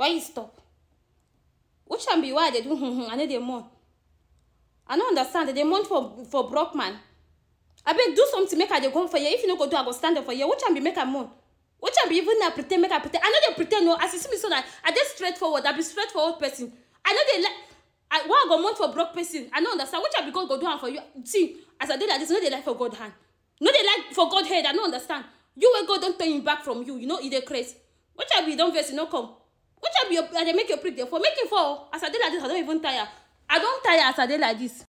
why you stop? Which can be why they do I know they mourn. I don't understand that they mourn for broke man. I beg do something make I dey go for you. If you no go do, I go stand up for you. Which can be make I mourn? Which can be even I pretend make I pretend. I know they pretend no. As you see me so that I just straightforward. I be straightforward person. I know they like. Why I go mourn for broke person? I don't understand. Which can be God go do am for you? See, as I did like this, no they like for God hand. No they like for God head. I don't understand. You when God don't turn him back from you. You know, he dey crazy. Which can be don't vex, you no come. Which can be they make your prick there for making for. As I did like this, I don't even tire. I don't tire as I did like this.